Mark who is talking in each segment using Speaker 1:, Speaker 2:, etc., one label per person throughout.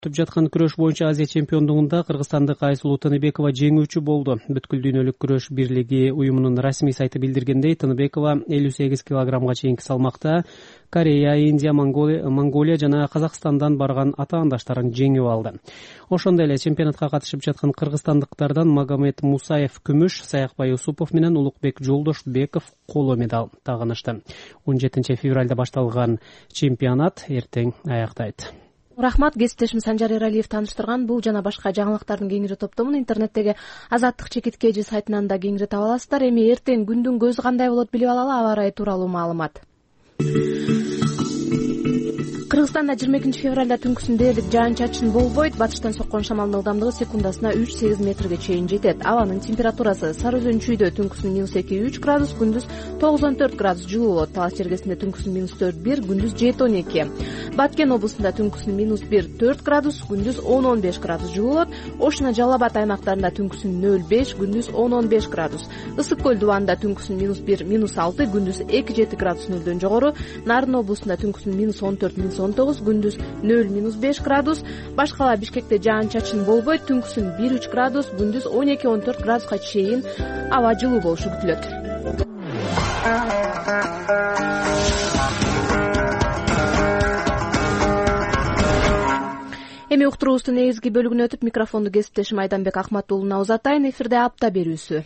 Speaker 1: Өтүп жаткан күрөш боюнча Азия чемпиондугунда кыргызстандык Айсулуу Тыныбекова жеңүүчү болду. Бүткүл дүйнөлүк күрөш бирлиги уюмунун расмий сайты билдиргендей, Тыныбекова 58 килограммга чейинки салмакта Корея, Индия, Монголия жана Казакстандан барган атаандаштарын жеңип алды. Ошондой эле чемпионатка катышып жаткан кыргызстандыктардан Магомед Мусаев күмүш, Саякбай Усупов менен Улукбек Жолдошбеков коло медаль тагынышты. 17 февралда башталган чемпионат эртең аяктайт.
Speaker 2: Рахмат, кесиптешим Санжар Эралиев тааныштырган бул жана башка жаңылыктардын кеңири топтомун интернеттеги Азаттык чекиткежи сайтынан да кеңири таба аласыздар. Эми эртең күндүн көзү кандай болот билип алалы, аба ырайы тууралуу маалымат. Кыргызстанда 22 февралда түнкүсүн дээрлик жаан-чачын болбойт. Батыштан соккон шамалдын ылдамдыгы секундасына 3-8 метрге чейин жетет. Абанын температурасы Сары Өзөн чүйдө түнкүсүн -2-3 градус, күндүз 9-14 градус жылуу болот. Талас чергесинде түнкүсүн -4-1, күндүз 7-12. Баткен облусунда түнкүсүн -1-4 градус, күндүз 10-15 градус жылуу болот. Ош жана Жалал Абад аймактарында түнкүсүн 0-5, күндүз 10-15 градус. Ысык көл дубанында түнкүсүн -1-6, күндүз 2-7 градус нөлдөн жогору. Нарын облусунда түнкүсүн -14-19, күндүз 0-5 градус. Башкала Бишкекте жаан-чачын болбойт, түнкүсүн 1-3 градус, күндүз 12-14 градуска чейин аба жылуу болушу күтүлөт. Эми уктуруубуздун негизги бөлүгүнө өтүп, микрофонду кесиптешим Айданбек Акматуулуна узатайын. Эфирде апта берүүсү.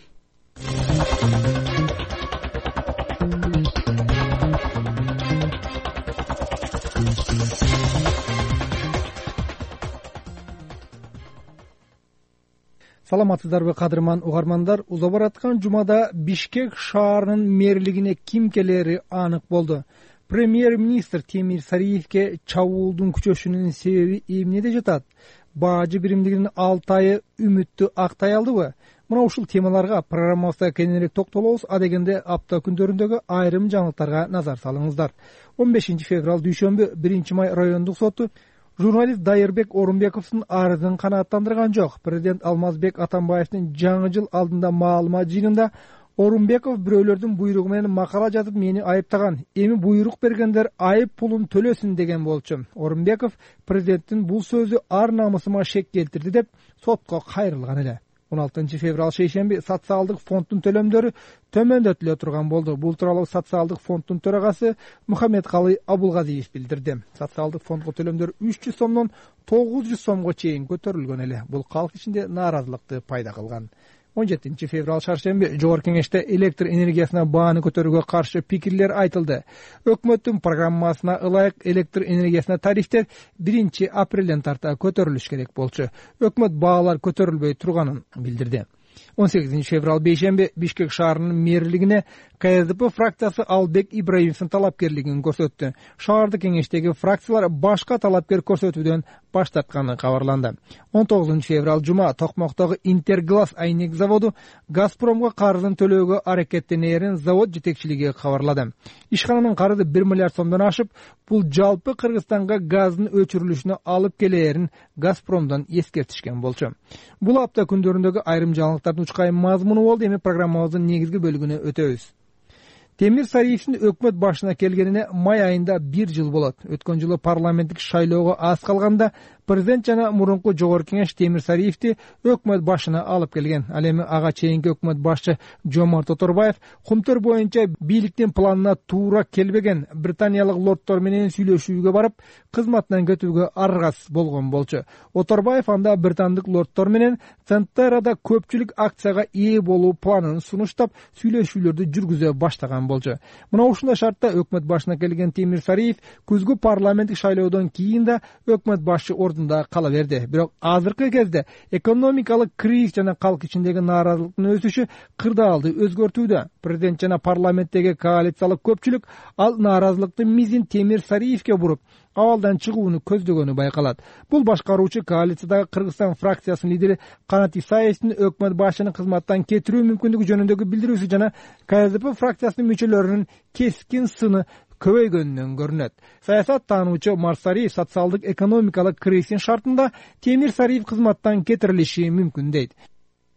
Speaker 3: Саламатсыздарбы, кадырман угармандар? Уза бараткан жумада Бишкек шаарынын мэрлигине ким келери анык болду. Премьер-министр Темир Сариевке чабуулдун күчөшүнүн себеби эмнеде жатат? Бажы биримдигинин 6 айы үмүттү актай алдыбы? Мына ушул темаларга программабызда кененирээк токтолобуз. Адегенде апта күндөрүндөгү айрым жаңылыктарга назар салыңыздар. 15 февраль дүйшөмбү 1 май райондук соту журналист Дайырбек Орунбековдун арызын канааттандырган жок. Президент Алмазбек Атамбаевдин жаңы жыл алдында маалымат жыйынында Орунбеков бирөөлөрдүн буйругу менен макала жазып мени айыптаган. Эми буйрук бергендер айып пулун төлөсүн деген болчу. Орунбеков президенттин бул сөзү ар намысыма шек келтирди деп сотко кайрылган эле. 16 февраль шейшемби социалдык фонддун төлөмдөрү төмөндөтүлө турган болду. Бул тууралуу социалдык фонддун төрагасы Мухаммедкалый Абулгазиев билдирди. Социалдык фондго төлөмдөр 300 сомдон 900 сомго чейин көтөрүлгөн эле. Бул калк ичинде нааразылыкты пайда кылган. 17 февраль шаршемби Жогорку Кеңеште электр энергиясына бааны көтөрүүгө каршы пикирлер айтылды. Өкмөттүн программасына ылайык электр энергиясына тарифтер 1 апрелден тарта көтөрүлүш керек болчу. Өкмөт баалар көтөрүлбөй турганын билдирди. 18 февраль бейшемби Бишкек шаарынын мэрлигине КСДП фракциясы Албек Ибраимовдун талапкерлигин көрсөттү. Шаардык кеңештеги фракциялар башка талапкер көрсөтүүдөн баш тартканы кабарланды. 19 февраль жума Токмоктогу Интерглаз айнек заводу Газпромго карызын төлөөгө аракеттенерин завод жетекчилиги кабарлады. Ишкананын карызы 1 миллиард сомдон ашып, бул жалпы Кыргызстанга газдын өчүрүлүшүнө алып келерин Газпромдон эскертишкен болчу. Бул апта күндөрүндөгү айрым жаңылыктардын учкайым мазмуну болду. Эми программабыздын негизги бөлүгүнө өтөбүз. Темир Сариевдин өкмөт башына келгенине май айында 1 жыл болот. Өткөн жылы парламенттик шайлоого аз калганда президент жана мурунку Жогорку Кеңеш Темир Сариевди өкмөт башына алып келген. Ал эми ага чейинки өкмөт башчы Жомарт Оторбаев кумтөр боюнча бийликтин планына туура келбеген британиялык лордтор менен сүйлөшүүгө барып, кызматынан кетүүгө аргасыз болгон болчу. Оторбаев анда британдык лордтор менен Центерада көпчүлүк акцияга ээ болуу планын сунуштап, сүйлөшүүлөрдү жүргүзө баштаган болчу. Мына ушундай шартта өкмөт башына келген Темир Сариев күзгү парламенттик шайлоодон кийин да өкмөт башчы ордунда кала берди. Бирок азыркы кезде экономикалык кризис жана калк ичиндеги нааразылыктын өсүшү кырдаалды өзгөртүүдө. Президент жана парламенттеги коалициялык көпчүлүк ал нааразылыкты мизин Темир Сариевке буруп, абалдан чыгууну көздөгөнү байкалат. Бул башкаруучу коалициядагы Кыргызстан фракциясынын лидери Канат Исаевдин өкмөт башчынын кызматтан кетирүү мүмкүндүгү жөнүндөгү билдирүүсү жана КСДП фракциясынын мүчөлөрүнүн кескин сыны көбөйгөнүнөн көрүнөт. Саясат таануучу Марсариев социалдык экономикалык кризистин шартында Темир Сариев кызматтан кетирилиши мүмкүн дейт.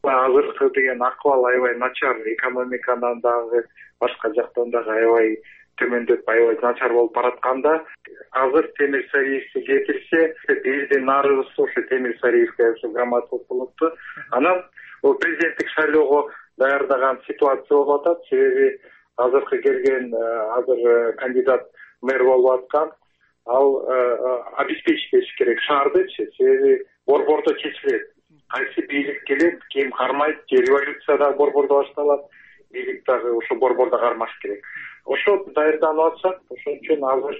Speaker 4: Азыркы деген акыбал аябай начар, экономикадан дагы башка жактан дагы аябай төмөндөп аябай начар болуп баратканда азыр Темир Сариевди кетирсе, элдин нааразысы ошо Темир Сариевге ошо громадалык болупту. Анан бул президенттик шайлоого даярдаган ситуация болуп атат. Себеби азыркы келген азыр кандидат мэр болуп аткан, ал обеспечить этиш керек шаардычы. Себеби борбордо чечилет. Кайсы бийлик келет, ким кармайт, революция да борбордо башталат. Бийлик дагы ошо борбордо кармаш керек. Ошо даярданып атышат. Ошон үчүн азыр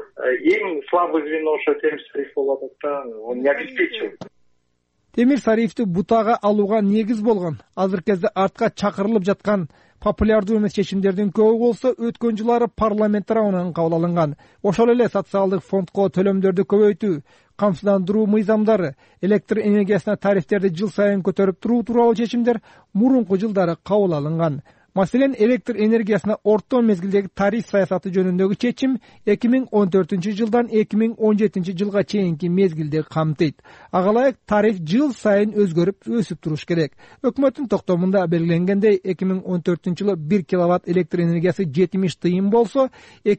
Speaker 4: эң слабый звено ошо Темир Сариев болуп атат да, он не обеспечил.
Speaker 3: Темир Сариевди бутага алууга негиз болгон, азыркы кезде артка чакырылып жаткан популярдуу эмес чечимдердин көбү болсо өткөн жылдары парламент тарабынан кабыл алынган. Ошол эле социалдык фондко төлөмдөрдү көбөйтүү, камсыздандыруу мыйзамдары, электр энергиясына тарифтерди жыл сайын көтөрүп туруу тууралуу чечимдер мурунку жылдары кабыл алынган. Маселен, электр энергиясына орто мезгилдеги тариф саясаты жөнүндөгү чечим 2014 жылдан 2017 жылга чейинки мезгилди камтыйт. Ага ылайык тариф жыл сайын өзгөрүп, өсүп туруш керек. Өкмөттүн токтомунда белгиленгендей, 2014 жылы 1 киловатт электр энергиясы 70 тыйын болсо,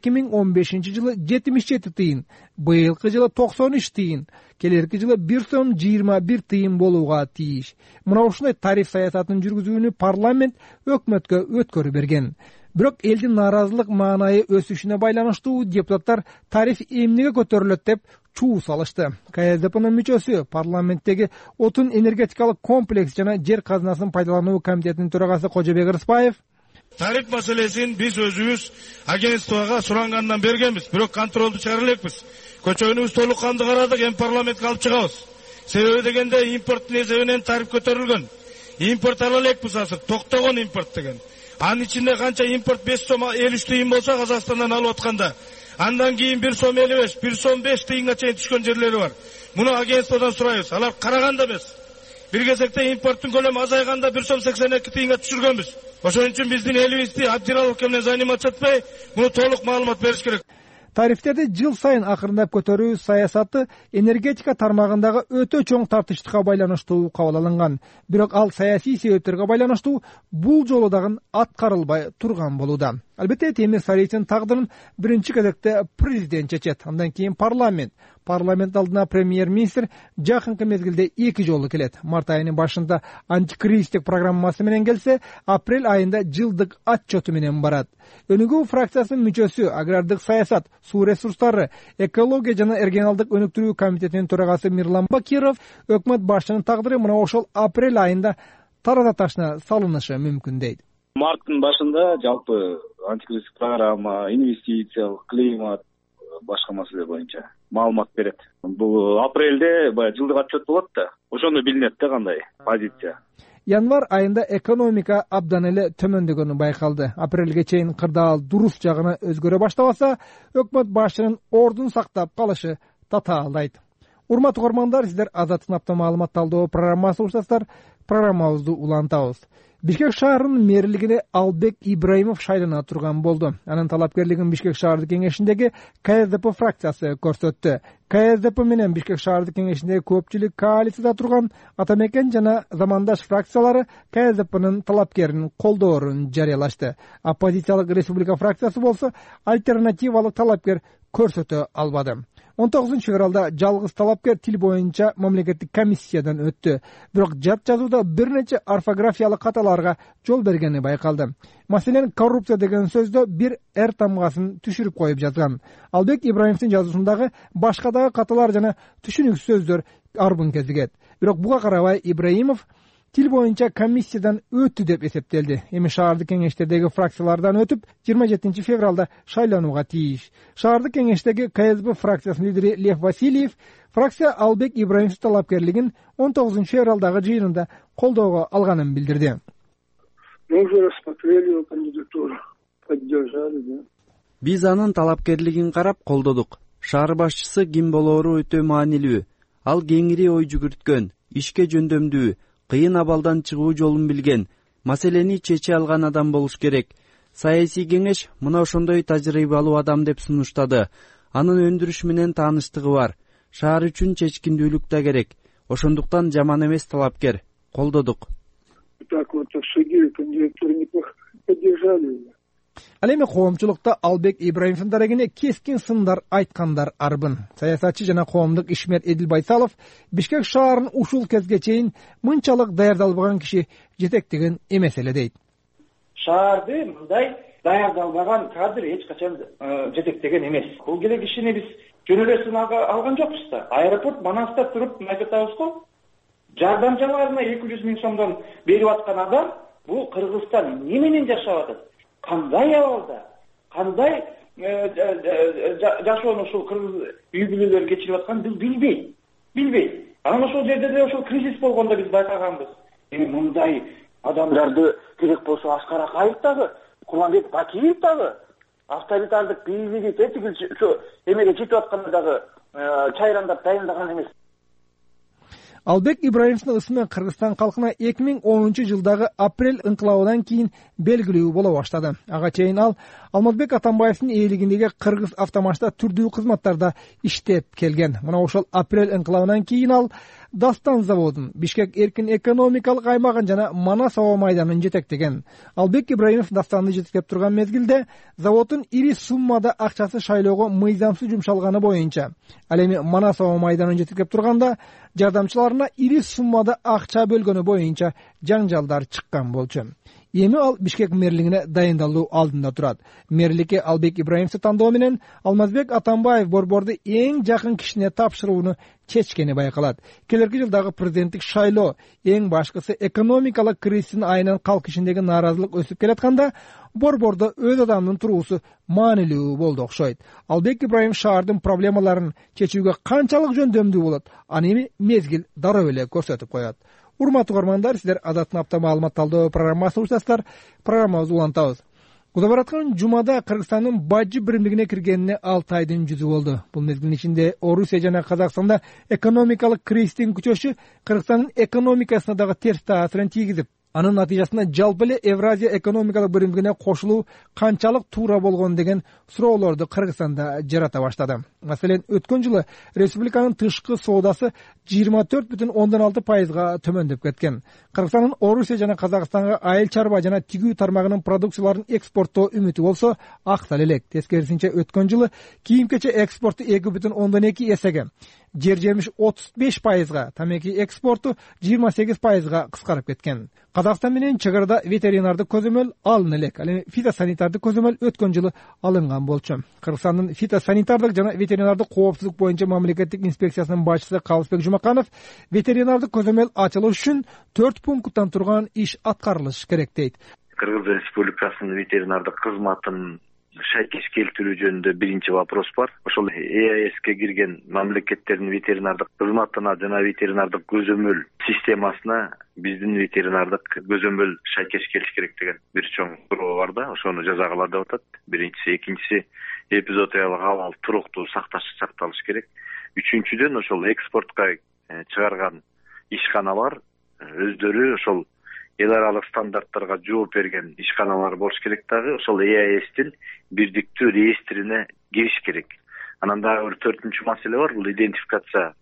Speaker 3: 2015 жылы 77 тыйын, быйылкы жылы 93 тыйын, келерки жылы 1 сом 21 тыйын болууга тийиш. Мына ушундай тариф саясатын жүргүзүүнү парламент өкмөткө өткөрүп берген. Бирок элдин нааразылык маанайы өсүшүнө байланыштуу депутаттар тариф эмнеге көтөрүлөт деп чуу салышты. КСДПнын мүчөсү, парламенттеги отун энергетикалык комплекс жана жер казынасын пайдалануу комитетинин төрагасы Кожобек Рыспаев
Speaker 5: тариф маселесин биз өзүбүз агентствого сурангандан бергенбиз, бирок контролду чыгара элекпиз. Көчөгүнүбүз толук канды карадык, эми парламентке алып чыгабыз. Себеби дегенде импорттун эсебинен тариф көтөрүлгөн. Импорт ала элекпиз азыр, токтогон импорт деген. Анын ичинде канча импорт 5 сом 53 тыйын болсо Казакстандан алып атканда, андан кийин 1 сом 55, 1 сом 5 тыйынга чейин түшкөн жерлери бар. Муну агентстводон сурайбыз. Алар караганда эмес. Бир кезекте импорттун көлөмү азайганда 1 сом 82 тыйынга түшүргөнбүз. Ошон үчүн биздин элибизди Абдираловке менен заниматься этпей, муну толук маалымат бериш керек.
Speaker 3: Тарифтерди жыл сайын акырындап көтөрүү саясаты энергетика тармагындагы өтө чоң тартыштыкка байланыштуу кабыл алынган. Бирок ал саясий себептерге байланыштуу бул жолу дагы аткарылбай турган болууда. Албетте, Темир Сариевдин тагдырын биринчи кезекте президент чечет, андан кийин парламент. Парламент алдына премьер-министр жакынкы мезгилде 2 жолу келет. Март айынын башында антикризистик программасы менен келсе, апрель айында жылдык отчету менен барат. Өнүгүү фракциясынын мүчөсү, агрардык саясат, суу ресурстары, экология жана регионалдык өнүктүрүү комитетинин төрагасы Мирлан Бакиров өкмөт башчынын тагдыры мына ошол апрель айында тарата ташына салынышы мүмкүн дейт.
Speaker 6: Марттын башында жалпы антикризистик программа, инвестициялык, климат, башка маселе боюнча маалымат берет. Бул апрелде жылдык отчет болот да, ошондо билинет да кандай позиция.
Speaker 3: Январь айында экономика абдан эле төмөндөгөнү байкалды. Апрелге чейин кырдаал дурус жагына өзгөрө баштабаса, өкмөт башчынын ордун сактап калышы татаалдайт. Урматтуу угармандар, сиздер Азаттык автомаалымат талдоо программасы уктасыздар. Программабызды улантабыз. Бишкек шаарынын мэрлигине Албек Ибраимов шайлана турган болду. Анын талапкерлигин Бишкек шаардык кеңешиндеги КСДП фракциясы көрсөттү. КСДП менен Бишкек шаардык кеңешиндеги көпчүлүк коалицияда турган Атамекен жана замандаш фракциялары КСДПнын талапкерин колдоорун жарыялашты. Оппозициялык Республика фракциясы болсо альтернативалык талапкер көрсөтө албады. 19 февралда жалгыз талапкер тил боюнча мамлекеттик комиссиядан өттү. Бирок жат жазууда бир нече орфографиялык каталарга жол бергени байкалды. Маселен, коррупция деген сөздө бир эр тамгасын түшүрүп коюп жазган. Албек Ибраимовдун жазуусундагы башка дагы каталар жана түшүнүксүз сөздөр арбын кезигет. Бирок буга карабай Ибраимов тил боюнча комиссиядан өттү деп эсептелди. Эми шаардык кеңештердеги фракциялардан өтүп 27 февралда шайланууга тийиш. Шаардык кеңештеги КСДП фракциясынын лидери Лев Васильев фракция Албек Ибраимов талапкерлигин 19 февралдагы жыйынында колдоого алганын билдирди.
Speaker 7: Мы уже рассмотрели его кандидатуру, поддержали, да.
Speaker 8: Биз анын талапкерлигин карап колдодук. Шаар башчысы ким болоору өтө маанилүү. Ал кеңири ой жүгүрткөн, ишке жөндөмдүү, кыйын абалдан чыгуу жолун билген, маселени чече алган адам болуш керек. Саясий кеңеш мына ошондой тажрыйбалуу адам деп сунуштады. Анын өндүрүш менен тааныштыгы бар. Шаар үчүн чечкиндүүлүк да керек. Ошондуктан жаман эмес талапкер. Колдодук.
Speaker 7: Так вот, в суде кандидатуру неплохо поддержали.
Speaker 3: Ал эми коомчулукта Албек Ибраимовдун дарегине кескин сындар айткандар арбын. Саясатчы жана коомдук ишмер Эдил Байсалов Бишкек шаарын ушул кезге чейин мынчалык даярдалбаган киши жетектеген эмес эле дейт.
Speaker 9: Шаарды мындай даярдалбаган кадр эч качан жетектеген эмес. Бул келе кишини биз жөн эле сынакка алган жокпуз да. Аэропорт Манаста туруп айтабыз го. Жардамчыларына 200 миң сомдон берип аткан адам бул Кыргызстан эмне менен жашап атат? Кандай абалда, кандай жашоону ушул кыргыз үй бүлөлөр кечирип атканын биз билбейт. Анан ошол жерде деле ошол кризис болгондо биз байкаганбыз. Эми мындай адамдарды керек болсо Аскар Акаев дагы, Курманбек Бакиев дагы, авторитардык бийлиги тетигил ошо эмеге жетип атканда дагы чайрандап дайындаган эмес.
Speaker 3: Албек Ибраимовдун ысымы Кыргызстан калкына 2010 жылдагы апрель ыңкылабынан кийин белгилүү боло баштады. Ага чейин ал Алмазбек Атамбаевдин ээлигиндеги Кыргыз автомашта түрдүү кызматтарда иштеп келген. Мына ошол апрель ыңкылабынан кийин ал Дастан заводун, Бишкек эркин экономикалык аймагын жана Манас аба майданын жетектеген. Албек Ибраимов Дастанды жетектеп турган мезгилде заводдун ири суммада акчасы шайлоого мыйзамсыз жумшалганы боюнча, ал эми Манас аба майданын жетектеп турганда жардамчыларына ири суммада акча бөлгөнү боюнча жаңжалдар чыккан болчу. Эми ал Бишкек мэрлигине дайындалуу алдында турат. Мэрликке Албек Ибраимовду тандоо менен Алмазбек Атамбаев борборду эң жакын кишине тапшырууну чечкени байкалат. Келерки жылдагы президенттик шайлоо эң башкысы экономикалык кризистин айынан калк ичиндеги нааразылык өсүп келатканда борбордо өз адамдын туруусу маанилүү болду окшойт. Албек Ибраимов шаардын проблемаларын чечүүгө канчалык жөндөмдүү болот, аны эми мезгил дароо эле көрсөтүп коет. Урматтуу угармандар, сиздер Адаттын апта маалымат талдоо программасын уктасыздар. Программабызды улантабыз. Куда бараткан жумада Кыргызстандын бажы биримдигине киргенине 6 айдын жүзү болду. Бул мезгилдин ичинде Орусия жана Казакстанда экономикалык кризистин күчөшү Кыргызстандын экономикасына дагы терс таасирин тийгизип, анын натыйжасында жалпы эле Евразия экономикалык биримдигине кошулуу канчалык туура болгон деген суроолорду Кыргызстанда жарата баштады. Маселен, өткөн жылы республиканын тышкы соодасы 24,6%га төмөндөп кеткен. Кыргызстандын Орусия жана Казакстанга айыл чарба жана тигүү тармагынын продукцияларын экспорттоо үмүтү болсо аксал элек. Тескерисинче өткөн жылы кийим-кече экспорту 2,2 эсеге, жер жемиш 35%га, тамеки экспорту 28%га кыскарып кеткен. Казакстан менен чек арада ветеринардык көзөмөл алына элек. Ал эми фитосанитардык көзөмөл өткөн жылы алынган болчу. Кыргызстандын фитосанитардык жана ветеринардык коопсуздук боюнча мамлекеттик инспекциясынын башчысы Калысбек Жумаканов ветеринардык көзөмөл ачылыш үчүн 4 пункттан турган иш аткарылыш керек дейт.
Speaker 10: Кыргыз Республикасынын ветеринардык кызматын шайкеш келтирүү жөнүндө биринчи вопрос бар. Ошол ЕАЭСке кирген мамлекеттердин ветеринардык кызматына жана ветеринардык көзөмөл системасына биздин ветеринардык көзөмөл шайкеш келиш керек деген бир чоң суроо бар да, ошону жазагыла деп атат. Биринчиси, экинчиси эпизоотиялык абал туруктуу сакталыш керек. Үчүнчүдөн ошол экспортко чыгарган ишканалар өздөрү ошол эл аралык стандарттарга жооп берген ишканалар болуш керек дагы, ошол ЕАЭСтин бирдиктүү реестрине кириш керек. Анан дагы бир 4-чү маселе бар, бул идентификация,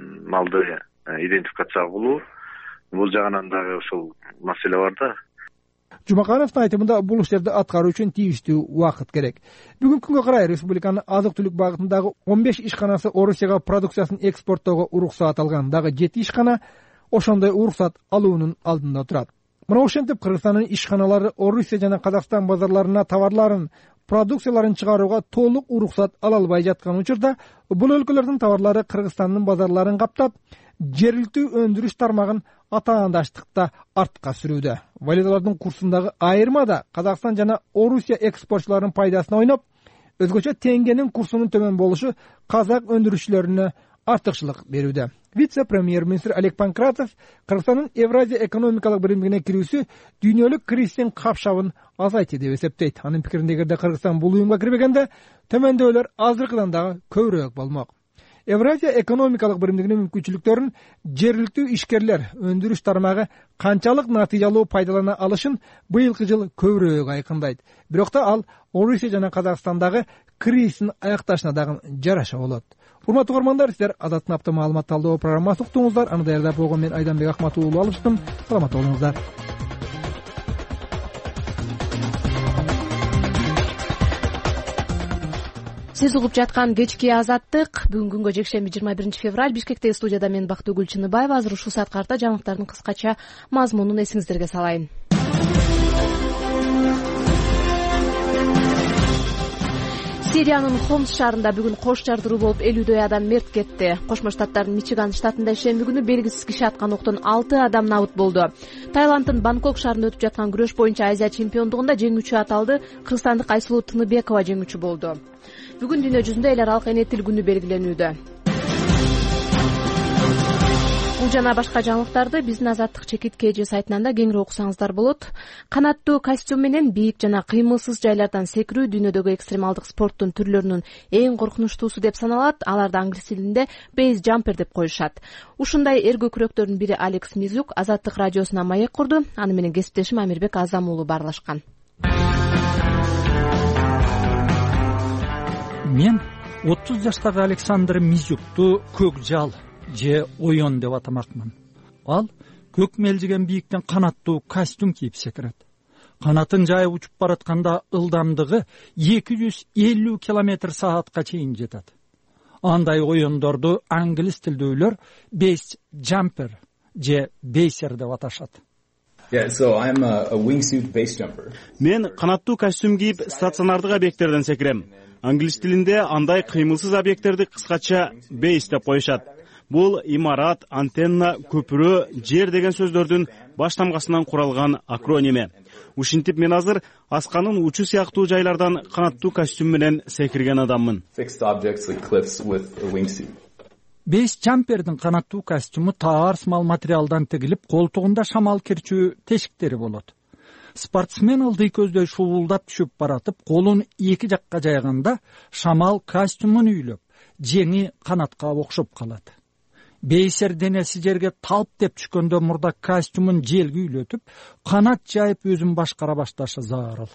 Speaker 10: малды идентификация кылуу. Бул жагынан дагы ошол маселе бар да.
Speaker 3: Жумакановдун айтымында бул иштерди аткаруу үчүн тийиштүү убакыт керек. Бүгүнкү күнгө карай республиканын азык-түлүк багытындагы 15 ишканасы Орусияга продукциясын экспорттоого уруксаат алган, дагы 7 ишкана ошондой уруксаат алуунун алдында турат. Мына ошентип Кыргызстандын ишканалары Орусия жана Казакстан базарларына товарларын, продукцияларын чыгарууга толук уруксат ала албай жаткан учурда бул өлкөлөрдүн товарлары Кыргызстандын базарларын каптап, жергиликтүү өндүрүш тармагын атаандаштыкта артка сүрүүдө. Валюталардын курсундагы айырма да Казакстан жана Орусия экспортчуларынын пайдасына ойноп, өзгөчө теңгенин курсунун төмөн болушу казак өндүрүшчүлөрүнө артыкчылык берүүдө. Вице-премьер-министр Олег Панкратов Кыргызстандын Евразия экономикалык биримдигине кирүүсү дүйнөлүк кризистин капшабын азайтты деп эсептейт. Анын пикиринде эгерде Кыргызстан бул уюмга кирбегенде төмөндөөлөр азыркыдан дагы көбүрөөк болмок. Евразия экономикалык биримдигинин мүмкүнчүлүктөрүн жергиликтүү ишкерлер, өндүрүш тармагы канчалык натыйжалуу пайдалана алышын быйылкы жыл көбүрөөк айкындайт. Бирок да ал Орусия жана Казакстандагы кризистин аякташына дагы жараша болот. Урматтуу угармандар, сиздер Азаттын апта маалымат талдоо программасын уктуңуздар. Аны даярдап болгон мен Айданбек Акмат уулу алыштым. Саламат болуңуздар.
Speaker 2: Сиз угуп жаткан кечки Азаттык. Бүгүнкү күнгө жекшемби 21 февраль. Бишкектеги студияда мен Бактыгүл Чыныбаева. Азыр ушул саат карта жаңылыктардын кыскача мазмунун эсиңиздерге салайын. Сириянын Хомс шаарында бүгүн кош жардыруу болуп 50дөй адам мерт кетти. Кошмо Штаттардын Мичиган штатында ишемби күнү белгисиз киши аткан октон 6 адам набыт болду. Таиланддын Бангкок шаарында өтүп жаткан күрөш боюнча Азия чемпиондугунда жеңүүчү аталды кыргызстандык Айсулуу Тыныбекова жеңүүчү болду. Бүгүн дүйнө жүзүндө эл аралык эне тил күнү белгиленүүдө. Бул жана башка жаңылыктарды биздин Азаттык чекит KG сайтынан да кеңири окусаңыздар болот. Канаттуу костюм менен бийик жана кыймылсыз жайлардан секирүү дүйнөдөгү экстремалдык спорттун түрлөрүнүн эң коркунучтуусу деп саналат. Аларды англис тилинде бейс жампер деп коюшат. Ушундай эргө күрөктөрдүн бири Алекс Мизюк Азаттык радиосуна маек курду. Аны менен кесиптешим Амирбек Азам уулу баарлашкан.
Speaker 3: Мен 30 жаштагы Александр Мизюкту көк жал же оён деп атамакмын. Ал көк мелжиген бийиктен канаттуу костюм кийип секирет. Канатын жайып учуп баратканда ылдамдыгы 250 км/саатка чейин жетет. Андай оёндорду англис тилдүүлөр бейс жампер же бейсер деп аташат.
Speaker 11: Мен канаттуу костюм кийип стационардык объекттерден секирем. Англис тилинде андай кыймылсыз объекттерди кыскача бейс деп коюшат. Бул имарат, антенна, көпүрө, жер деген сөздөрдүн баштамгасынан куралган акроними. Ушинтип мен азыр асканын учу сыяктуу жайлардан канаттуу костюм менен секирген адаммын.
Speaker 3: Бейс жампердин канаттуу костюму таарсмал материалдан тигилип, колтугунда шамал кирчүү тешиктери болот. Спортсмен ылдый көздөй шуулдап түшүп баратып, колун эки жакка жайганда шамал костюмун үйлөп, жеңи канатка окшоп калат. Бейсер денеси жерге талп деп түшкөндө мурда костюмун желге үйлөтүп, канат жайып өзүн башкара башташы зарыл.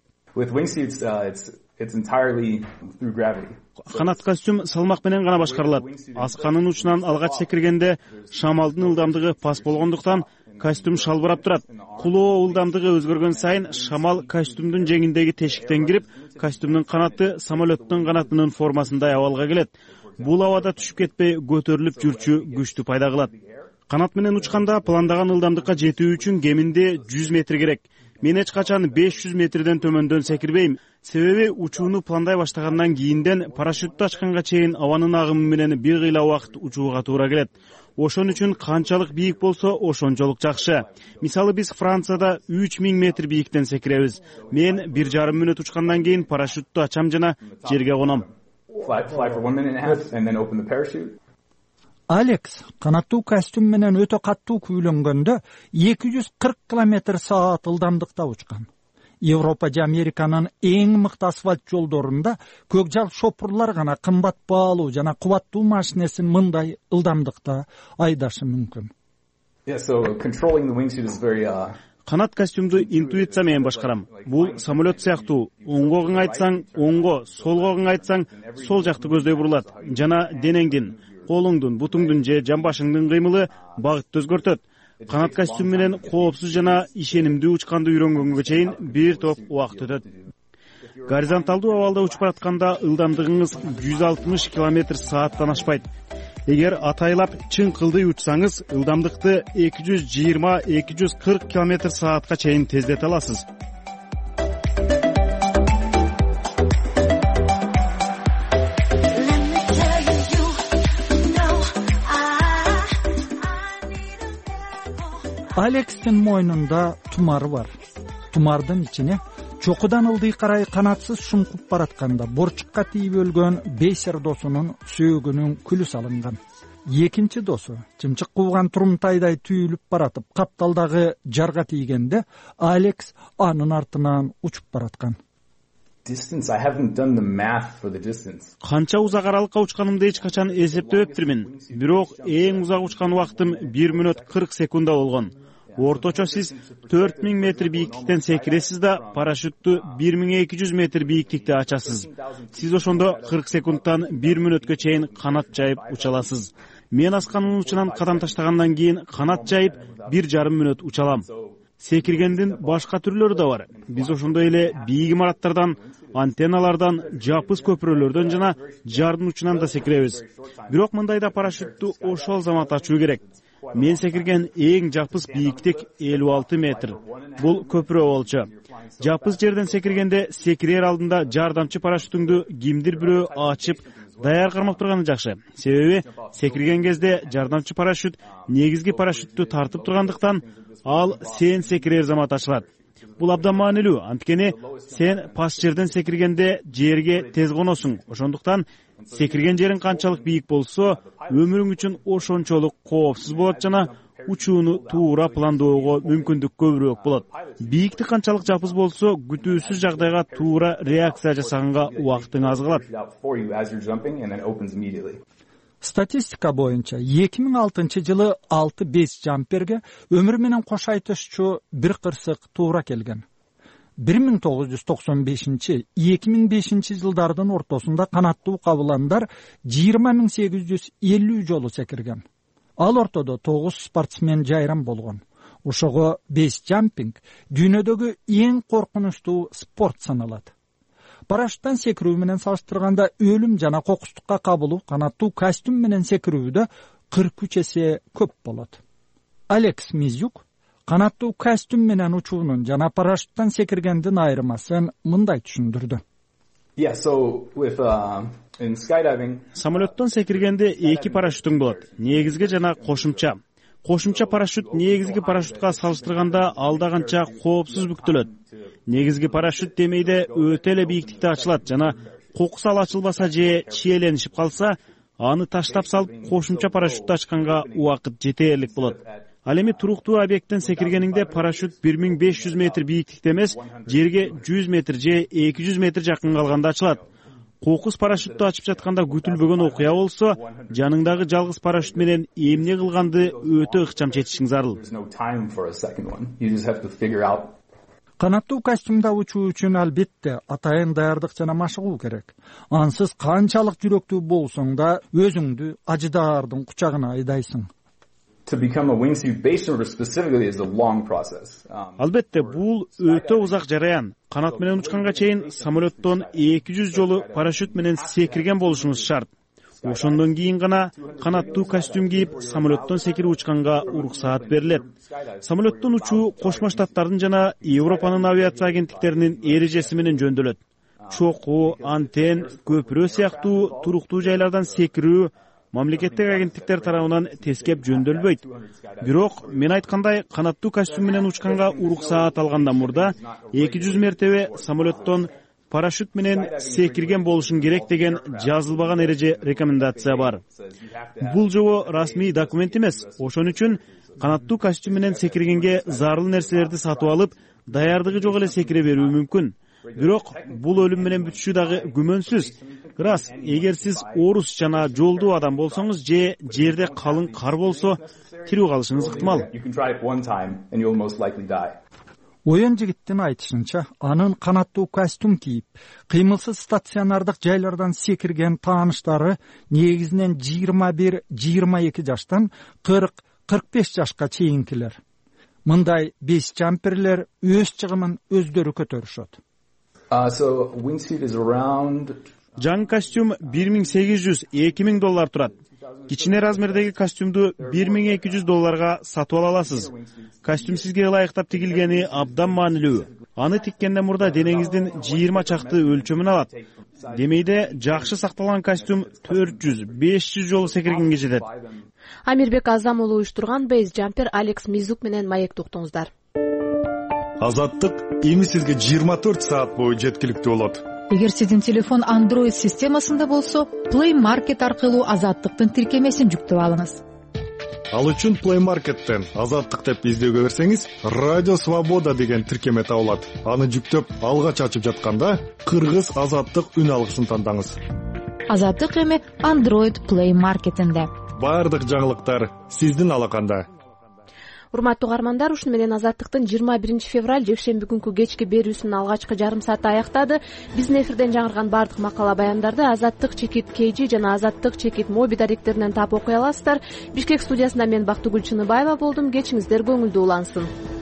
Speaker 11: Канат костюм салмак менен гана башкарылат. Асканын учунан алгач секиргенде шамалдын ылдамдыгы пас болгондуктан костюм шалбырап турат. Кулоо ылдамдыгы өзгөргөн сайын шамал костюмдун жеңиндеги тешиктен кирип, костюмдун канаты самолеттун канатынын формасындай абалга келет. Бул абада түшүп кетпей көтөрүлүп жүрчү күчтү пайда кылат. Канат менен учканда пландаган ылдамдыкка жетүү үчүн кеминде 100 метр керек. Мен эч качан 500 метрден төмөндөн секирбейм. Себеби учууну пландай баштагандан кийинден парашютту ачканга чейин абанын агымы менен бир кыйла убакыт учууга туура келет. Ошон үчүн канчалык бийик болсо ошончолук жакшы. Мисалы биз Францияда 3000 метр бийиктен секиребиз. Мен 1,5 мүнөт учкандан кийин парашютту ачам жана жерге коном.
Speaker 3: Алекс канаттуу костюм менен өтө каттуу күйлөнгөндө 240 км/саат ылдамдыкта учкан. Европа же Американын эң мыкты асфальт жолдорунда көк жал шопурлар гана кымбат баалуу жана кубаттуу машинесин мындай ылдамдыкта айдашы мүмкүн.
Speaker 11: Канат костюмду интуиция менен башкарам. Бул самолет сыяктуу. Оңго кыңайтсаң оңго, солго кыңайтсаң сол жакты көздөй бурулат. Жана денеңдин, колуңдун, бутуңдун же жамбашыңдын кыймылы багытты өзгөртөт. Канат костюм менен коопсуз жана ишенимдүү учканды үйрөнгөнгө чейин бир топ убакыт өтөт. Горизонталдуу абалда учуп баратканда ылдамдыгыңыз 160 км/сааттан ашпайт. Эгер атайлап чың кылдый учсаңыз, ылдамдыкты 220-240 км/саатка чейин тездете аласыз.
Speaker 3: Алекстин мойнунда тумары бар. Тумардын ичине чокудан ылдый карай канатсыз шуңкуп баратканда борчукка тийип өлгөн бейсер досунун сөөгүнүн күлү салынган. Экинчи досу чымчык кууган турумтайдай түйүлүп баратып, капталдагы жарга тийгенде Алекс анын артынан учуп бараткан.
Speaker 11: Канча узак аралыкка учканымды эч качан эсептебептирмин. Бирок эң узак учкан убактым 1 мүнөт 40 секунда болгон. Орточо сиз 4000 метр бийиктиктен секиресиз да парашютту 1200 метр бийиктикте ачасыз. Сиз ошондо 40 секундтан 1 мүнөткө чейин канат жайып уча аласыз. Мен асканын учунан кадам таштагандан кийин канат жайып 1,5 мүнөт учалам. Секиргендин башка түрлөрү да бар. Биз ошондой эле бийик имараттардан, антенналардан, жапыз көпүрөлөрдөн жана жардын учунан да секиребиз. Бирок мындайда парашютту ошол замат ачуу керек. Мен секирген эң жапыз бийиктик 56 метр. Бул көпүрө болчу. Жапыз жерден секиргенде секирер алдында жардамчы парашютуңду кимдир бирөө ачып даяр кармап турганы жакшы. Себеби секирген кезде жардамчы парашют негизги парашютту тартып тургандыктан ал сен секирер замат ачылат. Бул абдан маанилүү, анткени сен пас жерден секиргенде жерге тез коносуң. Ошондуктан секирген жериң канчалык бийик болсо, өмүрүң үчүн ошончолук коопсуз болот жана учууну туура пландоого мүмкүндүк көбүрөөк болот. Бийиктик канчалык жапыз болсо, күтүүсүз жагдайга туура реакция жасаганга убактың аз калат.
Speaker 12: Статистика боюнча 2006 жылы 6 бейс жамперге өмүр менен кош айтышчу бир кырсык туура келген. 1995-2005 жылдардын ортосунда канаттуу кабыландар 20.850 жолу секирген. Ал ортодо 9 спортсмен жайрам болгон. Ошого бейс жампинг дүйнөдөгү эң коркунучтуу спорт саналат. Парашюттан секирүү менен салыштырганда өлүм жана кокустукка кабылуу канаттуу костюм менен секирүүдө 43 эсе көп болот. Алекс Мизюк канаттуу костюм менен учуунун жана парашюттан секиргендин айырмасын мындай түшүндүрдү.
Speaker 11: Самолеттон секиргенде эки парашютуң болот. Негизги жана кошумча. Кошумча парашют негизги парашютка салыштырганда алда канча коопсуз бүктөлөт. Негизги парашют демейде өтө эле бийиктикте ачылат жана кокусал ачылбаса же чиеленишип калса, аны таштап салып кошумча парашютты ачканга убакыт жетерлик болот. Ал эми туруктуу объекттен секиргениңде парашют 1500 метр бийиктикте эмес, жерге 100 метр же 200 метр жакын калганда ачылат. Кокус парашютту ачып жатканда күтүлбөгөн окуя болсо, жаныңдагы жалгыз парашют менен эмне кылганды өтө ыкчам чечишиң зарыл.
Speaker 12: Канаттуу костюмда учуу үчүн албетте атайын даярдык жана машыгуу керек. Ансыз канчалык жүрөктүү болсоң да өзүңдү ажыдаардын кучагына айдайсың.
Speaker 11: Албетте, бул өтө узак жараян. Канат менен учканга чейин самолеттон 200 жолу парашют менен секирген болушуңуз шарт. Ошондон кийин гана канаттуу костюм кийип самолеттон секирип учканга уруксаат берилет. Самолеттон учуу Кошмо Штаттардын жана Европанын авиация агенттиктеринин эрежеси менен жөндөлөт. Чокуу, антен, көпүрө сыяктуу туруктуу жайлардан секирүү мамлекеттик агенттиктер тарабынан тескеп жөндөлбөйт. Бирок мен айткандай канаттуу костюм менен учканга уруксаат алгандан мурда 200 мертебе самолеттон парашют менен секирген болушун керек деген жазылбаган эреже рекомендация бар. Бул жобо расмий документ эмес. Ошон үчүн канаттуу костюм менен секиргенге зарыл нерселерди сатып алып, даярдыгы жок эле секире берүү мүмкүн. Бирок бул өлүм менен бүтүшү дагы күмөнсүз. Рас, эгер сиз орус жана жолдуу адам болсоңуз же жерде калың кар болсо, тирүү калышыңыз ыктымал.
Speaker 12: Оюн жигиттин айтышынча, анын канаттуу костюм кийип, кыймылсыз стационардык жайлардан секирген тааныштары негизинен 21-22 жаштан 40-45 жашка чейинкилер. Мындай бейс жамперлер өз чыгымын өздөрү көтөрүшөт.
Speaker 11: Жаңы костюм $1800-2000 турат. Кичине размердеги костюмду $1200 сатып ала аласыз. Костюм сизге ылайыктап тигилгени абдан маанилүү. Аны тиккенден мурда денеңиздин 20 чакты өлчөмүн алат. Демейде жакшы сакталган костюм 400-500 жолу секиргенге жетет.
Speaker 2: Амирбек Азам уулу уюштурган бейс жампер Алекс Мизюк менен маекти уктуңуздар.
Speaker 13: Азаттык эми сизге 24 саат бою жеткиликтүү болот.
Speaker 14: Эгер сиздин телефон Android системасында болсо, Play Market аркылуу Азаттыктын тиркемесин жүктөп алыңыз.
Speaker 13: Ал үчүн Play Market'тен Азаттык деп издөөгө берсеңиз, Радио Свобода деген тиркеме табылат. Аны жүктөп алгач ачып жатканда, кыргыз Азаттык үн алгычын тандаңыз.
Speaker 14: Азаттык эми Android Play Market'инде.
Speaker 13: Бардык жаңылыктар сиздин алаканда.
Speaker 2: Урматтуу угармандар, ушуну менен Азаттыктын 21 февраль жекшемби күнкү кечки берүүсүнүн алгачкы жарым сааты аяктады. Биздин эфирден жаңырган бардык макала баяндарды Азаттык-KG жана Азаттык-Моби даректеринен таап окуй аласыздар. Бишкек студиясында мен Бактыгүл Чыныбаева болдум. Кечиңиздер көңүлдүү улансын.